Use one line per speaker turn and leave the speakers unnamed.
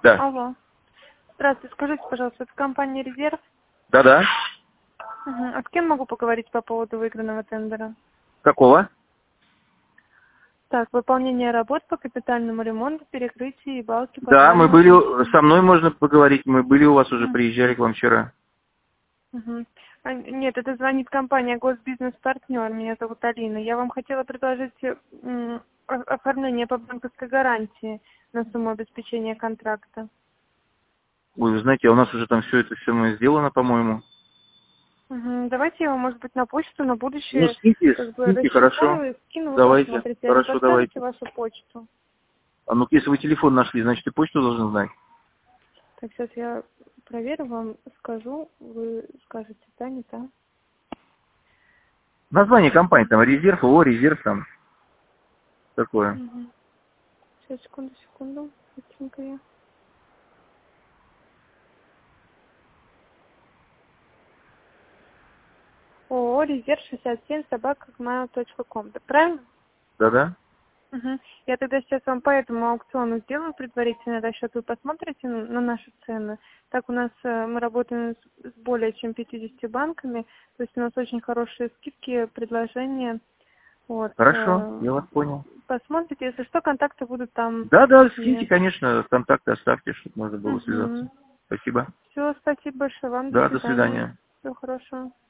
Да.
Алло. Здравствуйте, скажите, пожалуйста, это компания «Резерв»?
Да-да.
Угу. А с кем могу поговорить по поводу выигранного тендера?
Какого?
Так, выполнение работ по капитальному ремонту, перекрытию и балки
Да, мы
подвального
были,
помещения.
со мной можно поговорить, мы были у вас уже, приезжали к вам вчера.
Угу. Нет, это звонит компания «Госбизнес-партнер», меня зовут Алина. Я вам хотела предложить оформление по банковской гарантии на сумму обеспечения контракта.
Ой, вы знаете, а у нас уже там все это сделано, по-моему.
Угу. Давайте я вам, может быть, на почту на
Ну,
будущее
скиньте, хорошо.
рассчитаю и скину, вы
Давайте,
посмотрите. А не
хорошо,
подскажете
давайте.
вашу почту?
А ну, если вы телефон нашли, значит, и почту должны знать.
Так, сейчас я проверю, вам скажу, вы скажете, да, не да?
Название компании, там, резерв, резерв, там, такое.
Угу. Сейчас, секунду, быстренько я. ООО «Резерв 67@gmail.com». Да, правильно?
Да-да.
Угу. Я тогда сейчас вам по этому аукциону сделаю предварительный расчет. Вы посмотрите на наши цены. Так у нас мы работаем с более чем 50 банками. То есть у нас очень хорошие скидки, предложения. Вот.
Хорошо, я вас понял.
Посмотрите, если что, контакты будут там.
Да-да, скиньте, конечно, контакты оставьте, чтобы можно было связаться.
Угу.
Спасибо.
Все, спасибо большое вам. До
Да, до
свидания.
свидания.
Всего хорошего.